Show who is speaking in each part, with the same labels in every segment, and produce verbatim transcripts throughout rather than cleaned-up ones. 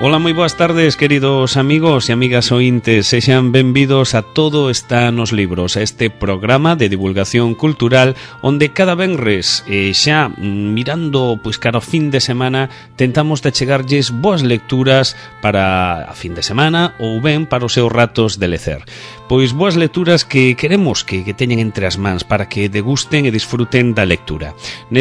Speaker 1: Ola, moi boas tardes, queridos amigos e amigas ointes. Sexan benvidos a Todo está nos libros, a este programa de divulgación cultural onde cada venres, e xa mirando pois cara ao fin de semana, tentamos de chegarlles boas lecturas para a fin de semana ou ben para os seus ratos de lecer. Pois boas lecturas que queremos que, que teñen entre as mans para que degusten e disfruten da lectura.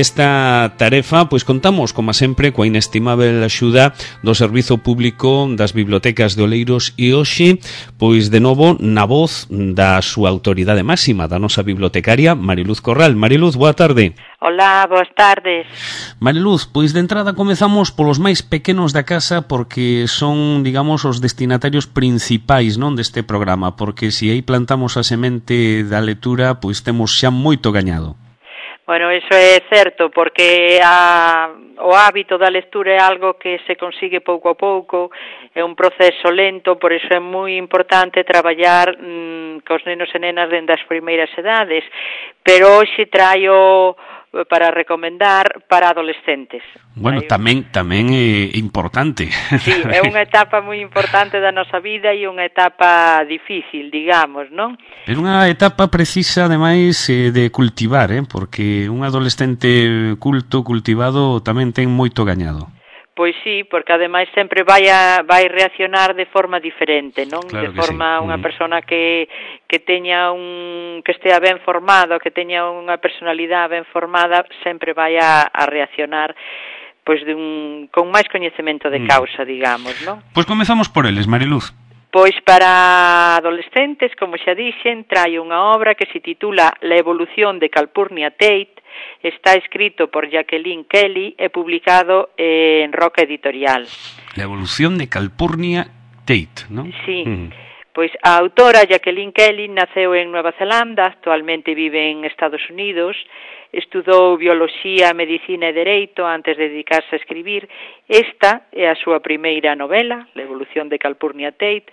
Speaker 1: Nesta tarefa, pois contamos, como sempre, coa inestimable axuda do Servizo Público das Bibliotecas de Oleiros e hoxe, pois de novo, na voz da súa autoridade máxima, da nosa bibliotecaria, Mariluz Corral. Mariluz, boa tarde.
Speaker 2: Hola, boas tardes.
Speaker 1: Mariluz, pois de entrada comezamos polos máis pequenos da casa porque son, digamos, os destinatarios principais, non, deste programa, porque se aí plantamos a semente da lectura, pois temos xa moito gañado.
Speaker 2: Bueno, eso é certo, porque a, o hábito da lectura é algo que se consigue pouco a pouco, é un proceso lento, por iso é moi importante traballar mmm, cos nenos e nenas dende as primeiras edades, pero hoxe traio para recomendar para adolescentes.
Speaker 1: Bueno,
Speaker 2: Traio...
Speaker 1: tamén tamén é importante.
Speaker 2: Sí, é unha etapa moi importante da nosa vida e unha etapa difícil, digamos, non?
Speaker 1: É unha etapa precisa, ademais, de cultivar, eh? Porque un adolescente culto, cultivado, tamén ten moito gañado.
Speaker 2: Pois sí, porque ademais sempre vai a, vai reaccionar de forma diferente, non?
Speaker 1: Claro
Speaker 2: de forma
Speaker 1: sí.
Speaker 2: unha
Speaker 1: uh-huh.
Speaker 2: persona que que teña un que estea ben formado, que teña unha personalidade ben formada, sempre vai a, a reaccionar pois de un con máis coñecemento de causa, mm. digamos, non?
Speaker 1: Pois comezamos por eles, Mariluz.
Speaker 2: Pois para adolescentes, como xa dixen, traio unha obra que se titula La evolución de Calpurnia Tate. Está escrito por Jacqueline Kelly e publicado en Roca Editorial.
Speaker 1: La evolución de Calpurnia Tate, non?
Speaker 2: Sí.
Speaker 1: Mm.
Speaker 2: Pois a autora Jacqueline Kelly naceu en Nueva Zelanda, actualmente vive en Estados Unidos, estudou bioloxía, medicina e dereito antes de dedicarse a escribir. Esta é a súa primeira novela, La evolución de Calpurnia Tate,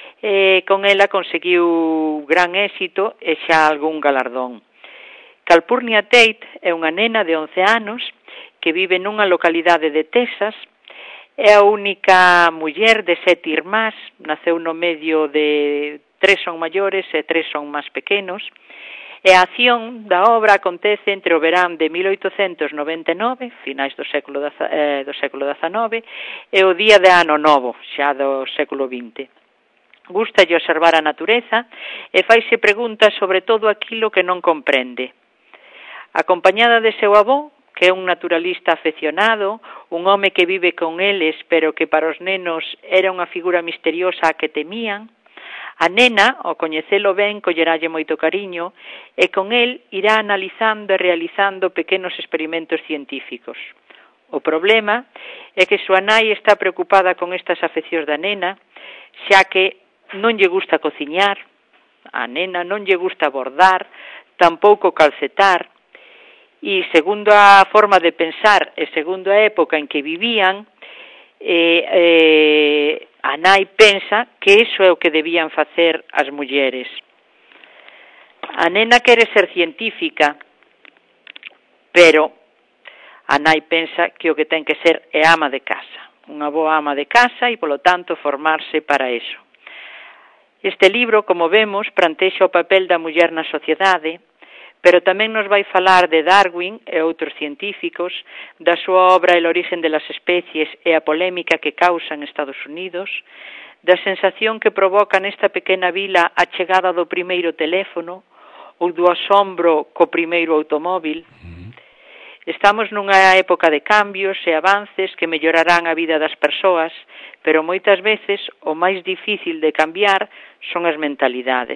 Speaker 2: e con ela conseguiu gran éxito e xa algún galardón. Calpurnia Tate é unha nena de once anos que vive nunha localidade de Texas. É a única muller de sete irmás, naceu no medio de tres son maiores e tres son máis pequenos. E a acción da obra acontece entre o verán de mil oitocentos noventa e nove, finais do século, eh, do século dezenove, e o día de Ano Novo, xa do século vinte. Gústalle observar a natureza e faise preguntas sobre todo aquilo que non comprende. Acompañada de seu avó, que é un naturalista afeccionado, un home que vive con eles, pero que para os nenos era unha figura misteriosa a que temían, a nena, ao coñecelo ben, colleralle moito cariño, e con el irá analizando e realizando pequenos experimentos científicos. O problema é que súa nai está preocupada con estas afeccións da nena, xa que non lle gusta cociñar, a nena non lle gusta bordar, tampouco calcetar, e segundo a forma de pensar e segundo a época en que vivían, eh, eh, a nai pensa que iso é o que debían facer as mulleres. A nena quere ser científica, pero a nai pensa que o que ten que ser é ama de casa, unha boa ama de casa e, polo tanto, formarse para iso. Este libro, como vemos, plantexa o papel da muller na sociedade, pero tamén nos vai falar de Darwin e outros científicos, da súa obra El origen de las especies e a polémica que causa en Estados Unidos, da sensación que provoca nesta pequena vila a chegada do primeiro teléfono ou do asombro co primeiro automóvil. Estamos nunha época de cambios e avances que mellorarán a vida das persoas, pero moitas veces o máis difícil de cambiar son as mentalidades.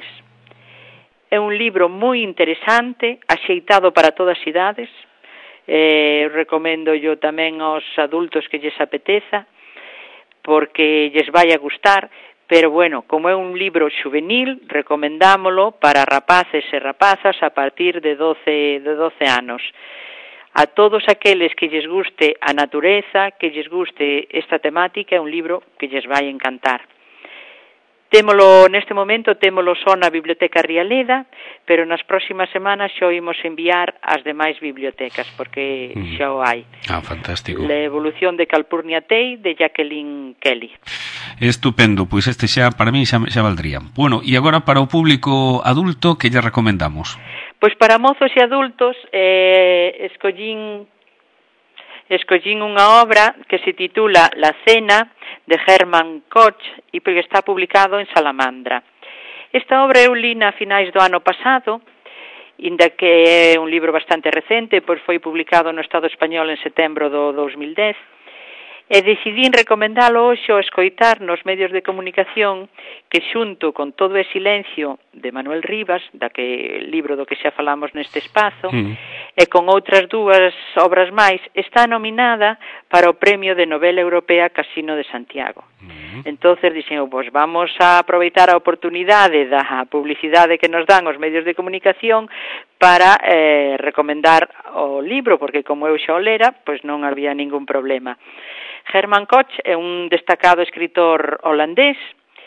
Speaker 2: É un libro moi interesante, axeitado para todas as idades. Eh, recomendo yo tamén aos adultos que lles apeteza, porque lles vai a gustar, pero bueno, como é un libro xuvenil, recomendámolo para rapaces e rapazas a partir de doce, de doce anos. A todos aqueles que lles guste a natureza, que lles guste esta temática, é un libro que lles vai encantar. Témolo, neste momento, témolo só na Biblioteca Rialeda, pero nas próximas semanas xa o imos enviar ás demais bibliotecas, porque mm. xa o hai.
Speaker 1: Ah, fantástico.
Speaker 2: La evolución de Calpurnia Tei, de Jacqueline Kelly.
Speaker 1: Estupendo, pois este xa, para mí, xa, xa valdría. Bueno, e agora para o público adulto, que lle recomendamos?
Speaker 2: Pois para mozos e adultos, eh, escollín, escollín unha obra que se titula La Cena, de Hermann Koch, e porque está publicado en Salamandra. Esta obra eu li na finais do ano pasado, inda que é un libro bastante recente, pois foi publicado no Estado español en setembro do dous mil dez, e decidín recomendalo hoxe ao escoitar nos medios de comunicación que xunto con Todo é Silencio de Manuel Rivas, da que libro do que xa falamos neste espazo, mm. e con outras dúas obras máis, está nominada para o Premio de Novela Europea Casino de Santiago. Mm. Entonces dixen, pois vamos a aproveitar a oportunidade da publicidade que nos dan os medios de comunicación para eh, recomendar o libro, porque como eu xa o lera, pois non había ningún problema. Hermann Koch é un destacado escritor holandés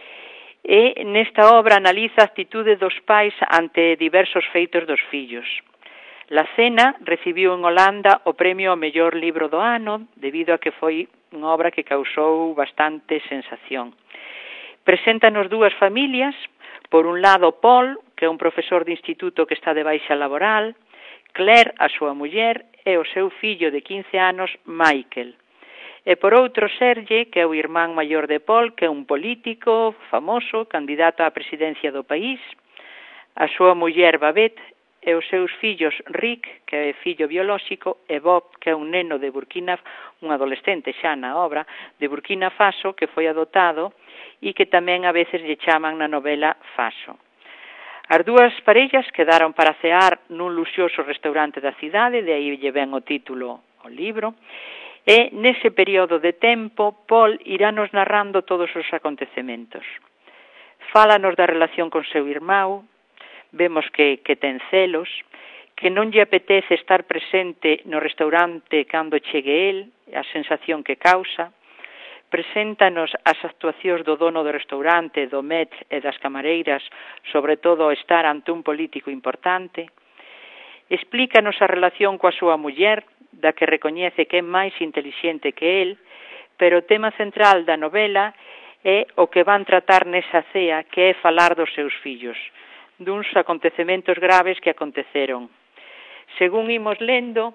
Speaker 2: e nesta obra analiza a actitude dos pais ante diversos feitos dos fillos. La Cena recibiu en Holanda o premio ao mellor libro do ano debido a que foi unha obra que causou bastante sensación. Preséntanos dúas familias, por un lado Paul, que é un profesor de instituto que está de baixa laboral, Claire, a súa muller, e o seu fillo de quince anos, Michael. E por outro, Serge, que é o irmán maior de Paul, que é un político famoso, candidato á presidencia do país, a súa muller Babette e os seus fillos Rick, que é fillo biolóxico, e Bob, que é un neno de Burkina, un adolescente xa na obra, de Burkina Faso, que foi adoptado e que tamén a veces lle chaman na novela Faso. As dúas parellas quedaron para cear nun luxuoso restaurante da cidade, de aí lle ven o título ao libro, e nese período de tempo Paul irános narrando todos os acontecementos. Fálanos da relación con seu irmão, vemos que, que ten celos, que non lle apetece estar presente no restaurante cando chegue el, a sensación que causa. Preséntanos as actuacións do dono do restaurante, do maître e das camareiras, sobre todo estar ante un político importante. Explícanos a relación coa súa muller, da que recoñece que é máis intelixente que el, pero o tema central da novela é o que van tratar nesa cea, que é falar dos seus fillos, duns acontecementos graves que aconteceron. Según imos lendo,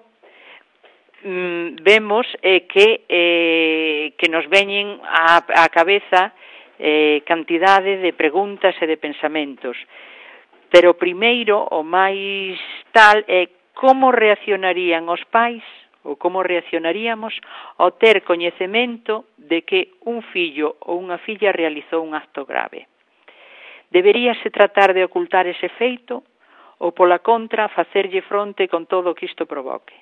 Speaker 2: mmm, vemos eh, que, eh, que nos veñen á, á cabeza eh, cantidade de preguntas e de pensamentos, pero primeiro, o máis tal, é como reaccionarían os pais ou como reaccionaríamos ao ter coñecemento de que un fillo ou unha filla realizou un acto grave. Deberíase tratar de ocultar ese feito ou, pola contra, facerlle fronte con todo o que isto provoque.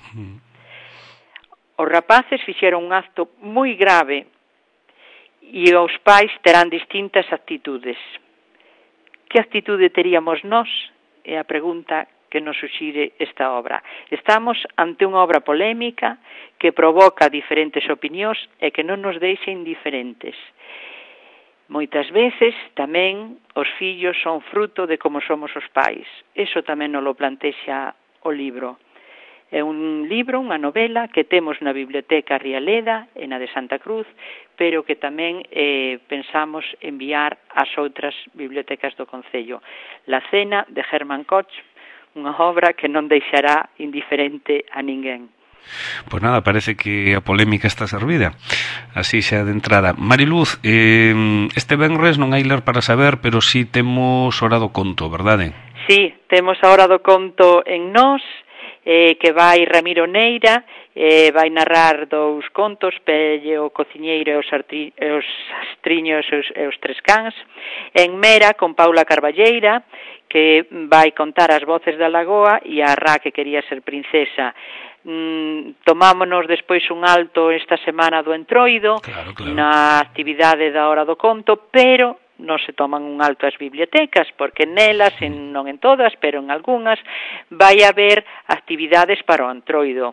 Speaker 2: Os rapaces fixeron un acto moi grave e os pais terán distintas actitudes. Que actitude teríamos nós? É a pregunta que nos suxire esta obra. Estamos ante unha obra polémica que provoca diferentes opinións e que non nos deixa indiferentes. Moitas veces tamén os fillos son fruto de como somos os pais. Eso tamén nos lo plantexa o libro. É un libro, unha novela que temos na Biblioteca Rialeda e na de Santa Cruz, pero que tamén eh, pensamos enviar ás outras bibliotecas do Concello. La Cena, de Hermann Koch, unha obra que non deixará indiferente a ninguén.
Speaker 1: Pois nada, parece que a polémica está servida. Así xa de entrada. Mariluz, eh, este venres non hai ler para saber, pero sí temos hora do conto, verdade?
Speaker 2: Sí, temos a hora do conto en Nós, eh, que vai Ramiro Neira, eh, vai narrar dous contos, Pelle o cociñeiro e os, artri, e os astriños e os, e os tres cans. En Mera, con Paula Carballeira, que vai contar as voces da lagoa, e a Ra, que quería ser princesa. Mm, tomámonos despois un alto esta semana do Entroido, claro, claro, na actividade da hora do conto, pero non se toman un alto as bibliotecas, porque nelas, en, non en todas, pero en algunhas, vai haber actividades para o Entroido.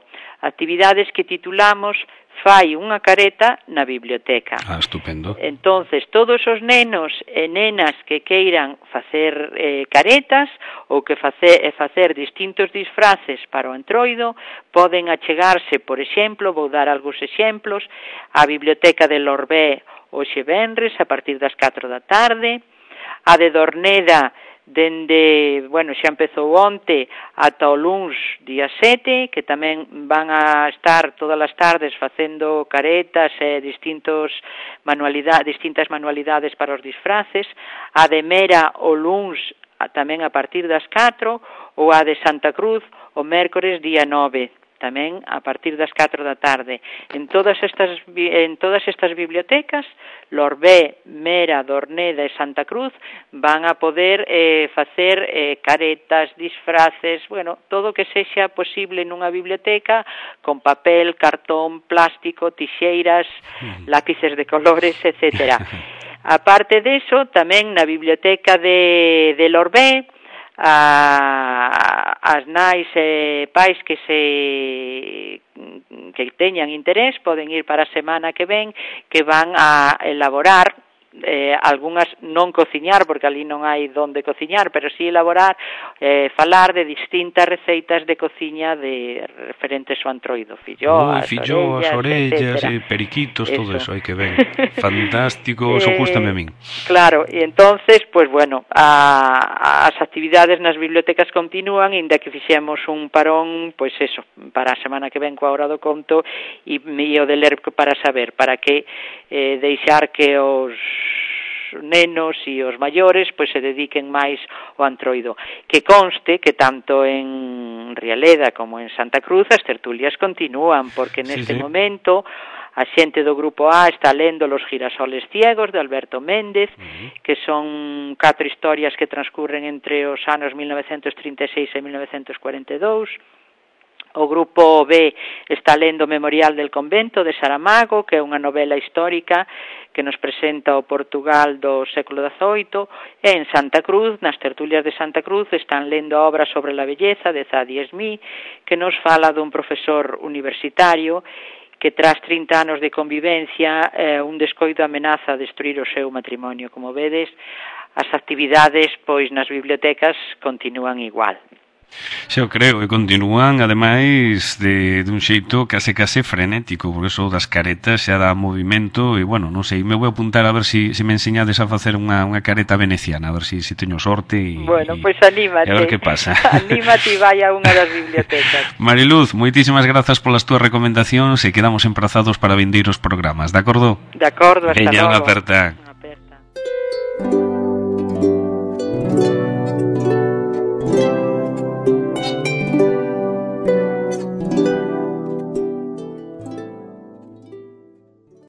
Speaker 2: actividades que titulamos Fai unha careta na biblioteca.
Speaker 1: Ah, estupendo.
Speaker 2: Entonces, todos os nenos e nenas que queiran facer eh, caretas ou que facer, facer distintos disfraces para o Entroido, poden achegarse, por exemplo, vou dar algúns exemplos, á biblioteca de Lorbé hoxe venres a partir das catro da tarde, a de Dorneda dende, bueno, xa empezou onte ata o luns día sete, que tamén van a estar todas as tardes facendo caretas e distintos manualidades, distintas manualidades para os disfraces, a de Mera o luns tamén a partir das catro, ou a de Santa Cruz o mércores día nove, tamén a partir das catro da tarde. En todas estas en todas estas bibliotecas, Lorbé, Mera, Dorneda e Santa Cruz van a poder eh, facer eh, caretas, disfraces, bueno, todo o que sexa posible nunha biblioteca, con papel, cartón, plástico, tixeiras, lápices de colores, etcétera. A parte deso, tamén na biblioteca de, de Lorbé, a, as nais e pais que se que teñan interés poden ir para a semana que ven, que van a elaborar eh, algunhas, non cociñar, porque ali non hai donde cociñar, pero sí elaborar, eh, falar de distintas receitas de cociña de referentes ao Entroido, filloas,
Speaker 1: Uy, filloas, orellas, orellas eh, periquitos, eso. Todo eso, hai que ver. Fantástico, eso gústame a min.
Speaker 2: Claro, e entonces, pues bueno, a, as actividades nas bibliotecas continúan, inda que fixemos un parón, pois pues eso, para a semana que ven coa hora do conto e o de ler para saber, para que eh, deixar que os nenos e os maiores pois se dediquen máis ao Entroido. Que conste que tanto en Rialeda como en Santa Cruz as tertulias continúan, porque neste sí, sí. momento a xente do Grupo A está lendo Los girasoles ciegos de Alberto Méndez, uh-huh. que son catro historias que transcurren entre os anos mil novecentos trinta e seis e mil novecentos cuarenta e dous. O Grupo B está lendo Memorial del Convento de Saramago, que é unha novela histórica que nos presenta o Portugal do século dezoito, e en Santa Cruz, nas tertulias de Santa Cruz, están lendo a obra sobre la belleza de Zadie Smith, que nos fala dun profesor universitario que tras trinta anos de convivencia, eh, un descoido amenaza a destruir o seu matrimonio. Como vedes, as actividades pois nas bibliotecas continúan igual.
Speaker 1: Xa o creo, e continúan, ademais, de, de un xeito case case frenético, porque eso das caretas xa dá movimento, e, bueno, non sei, me vou apuntar a ver se si, si me enseñades a facer unha, unha careta veneciana, a ver se si, si teño sorte, e,
Speaker 2: bueno,
Speaker 1: pois
Speaker 2: pues anímate,
Speaker 1: a ver que pasa.
Speaker 2: Anímate e vai a unha das bibliotecas.
Speaker 1: Mariluz, moitísimas grazas polas túas recomendacións, e quedamos emprazados para vindeiros programas, de acordo?
Speaker 2: De acordo, hasta
Speaker 1: Veña,
Speaker 2: logo.
Speaker 1: unha aperta.